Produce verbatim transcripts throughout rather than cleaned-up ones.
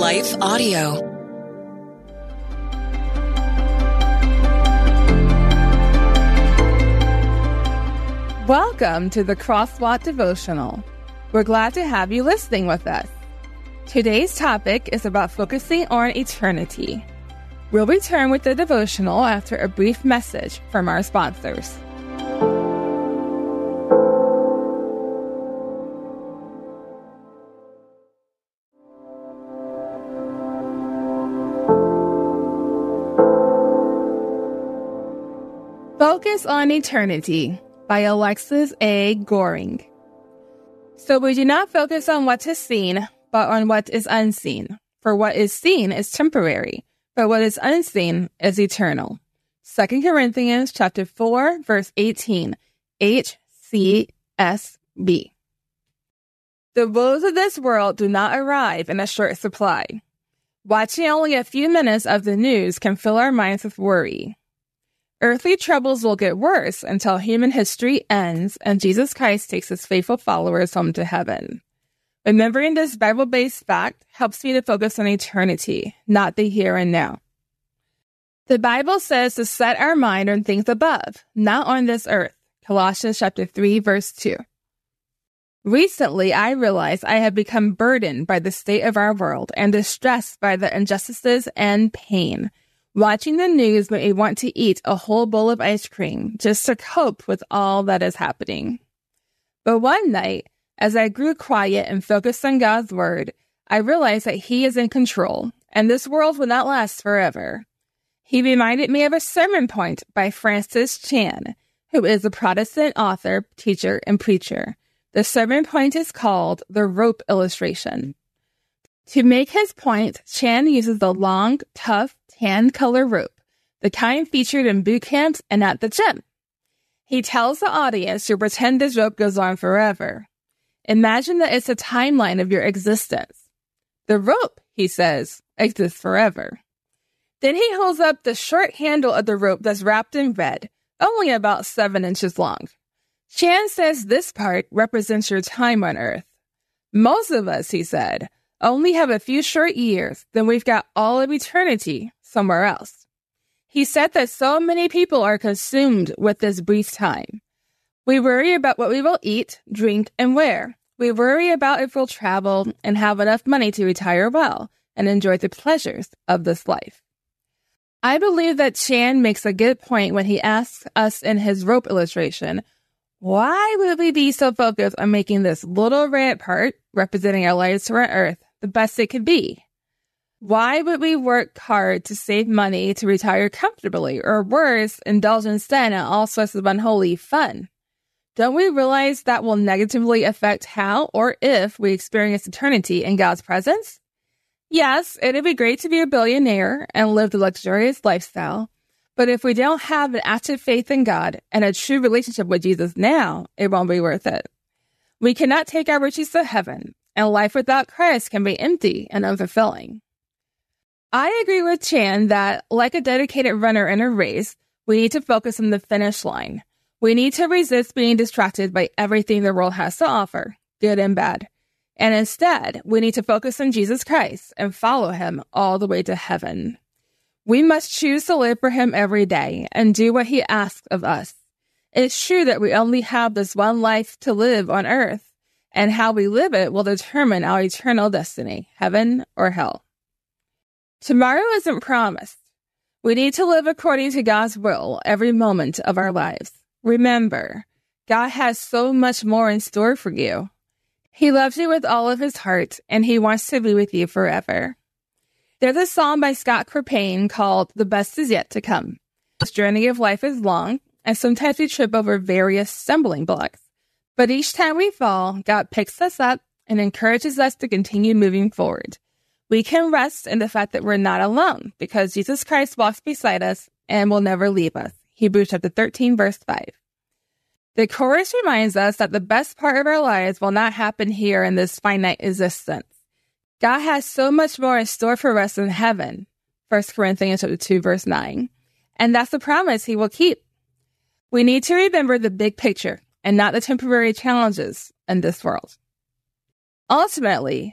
Life Audio. Welcome to the Crosswalk Devotional. We're glad to have you listening with us. Today's topic is about focusing on eternity. We'll return with the devotional after a brief message from our sponsors. Focus on Eternity by Alexis A. Goring. So we do not focus on what is seen, but on what is unseen. For what is seen is temporary, but what is unseen is eternal. Second Corinthians chapter four, verse eighteen, H C S B. The woes of this world do not arrive in a short supply. Watching only a few minutes of the news can fill our minds with worry. Earthly troubles will get worse until human history ends and Jesus Christ takes his faithful followers home to heaven. Remembering this Bible-based fact helps me to focus on eternity, not the here and now. The Bible says to set our mind on things above, not on this earth. Colossians chapter three, verse two. Recently, I realized I had become burdened by the state of our world and distressed by the injustices and pain. Watching the news made me want to eat a whole bowl of ice cream just to cope with all that is happening. But one night, as I grew quiet and focused on God's word, I realized that he is in control, and this world will not last forever. He reminded me of a sermon point by Francis Chan, who is a Protestant author, teacher, and preacher. The sermon point is called The Rope Illustration. To make his point, Chan uses the long, tough, tan-color rope, the kind featured in boot camps and at the gym. He tells the audience to pretend this rope goes on forever. Imagine that it's a timeline of your existence. The rope, he says, exists forever. Then he holds up the short handle of the rope that's wrapped in red, only about seven inches long. Chan says this part represents your time on Earth. Most of us, he said, only have a few short years, then we've got all of eternity somewhere else. He said that so many people are consumed with this brief time. We worry about what we will eat, drink, and wear. We worry about if we'll travel and have enough money to retire well and enjoy the pleasures of this life. I believe that Chan makes a good point when he asks us in his rope illustration, why would we be so focused on making this little red part, representing our lives here on Earth, the best it could be? Why would we work hard to save money to retire comfortably, or worse, indulge in sin and all sorts of unholy fun? Don't we realize that will negatively affect how or if we experience eternity in God's presence? Yes, it'd be great to be a billionaire and live the luxurious lifestyle, but if we don't have an active faith in God and a true relationship with Jesus now, it won't be worth it. We cannot take our riches to heaven, and life without Christ can be empty and unfulfilling. I agree with Chan that, like a dedicated runner in a race, we need to focus on the finish line. We need to resist being distracted by everything the world has to offer, good and bad. And instead, we need to focus on Jesus Christ and follow him all the way to heaven. We must choose to live for him every day and do what he asks of us. It's true that we only have this one life to live on earth, and how we live it will determine our eternal destiny, heaven or hell. Tomorrow isn't promised. We need to live according to God's will every moment of our lives. Remember, God has so much more in store for you. He loves you with all of his heart, and he wants to be with you forever. There's a song by Scott Crepane called The Best Is Yet to Come. This journey of life is long, and sometimes we trip over various stumbling blocks. But each time we fall, God picks us up and encourages us to continue moving forward. We can rest in the fact that we're not alone because Jesus Christ walks beside us and will never leave us. Hebrews chapter thirteen, verse five. The chorus reminds us that the best part of our lives will not happen here in this finite existence. God has so much more in store for us in heaven. First Corinthians chapter two, verse nine. And that's the promise he will keep. We need to remember the big picture and not the temporary challenges in this world. Ultimately,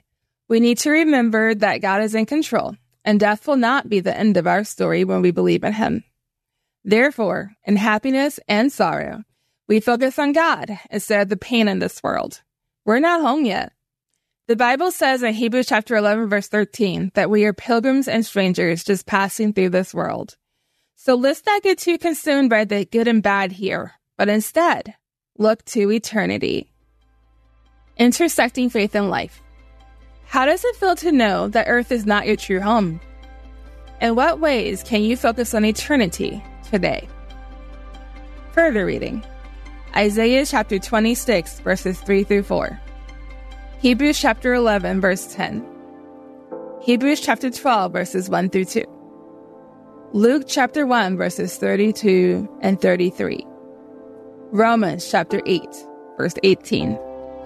We need to remember that God is in control, and death will not be the end of our story when we believe in Him. Therefore, in happiness and sorrow, we focus on God instead of the pain in this world. We're not home yet. The Bible says in Hebrews chapter eleven, verse thirteen, that we are pilgrims and strangers just passing through this world. So let's not get too consumed by the good and bad here, but instead, look to eternity. Intersecting faith and life. How does it feel to know that Earth is not your true home? In what ways can you focus on eternity today? Further reading. Isaiah chapter twenty-six, verses three through four. Hebrews chapter eleven, verse ten. Hebrews chapter twelve, verses one through two. Luke chapter one, verses thirty-two and thirty-three. Romans chapter eight, verse eighteen.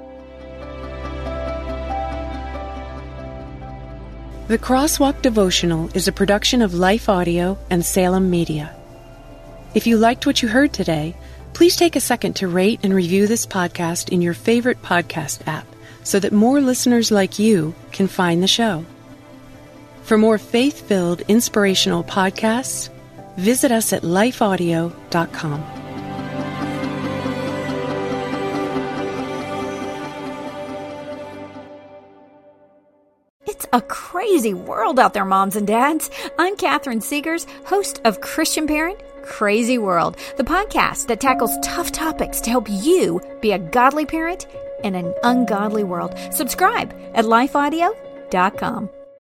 The Crosswalk Devotional is a production of Life Audio and Salem Media. If you liked what you heard today, please take a second to rate and review this podcast in your favorite podcast app so that more listeners like you can find the show. For more faith-filled, inspirational podcasts, visit us at life audio dot com. It's a crazy world out there, moms and dads. I'm Catherine Segars, host of Christian Parent Crazy World, the podcast that tackles tough topics to help you be a godly parent in an ungodly world. Subscribe at life audio dot com.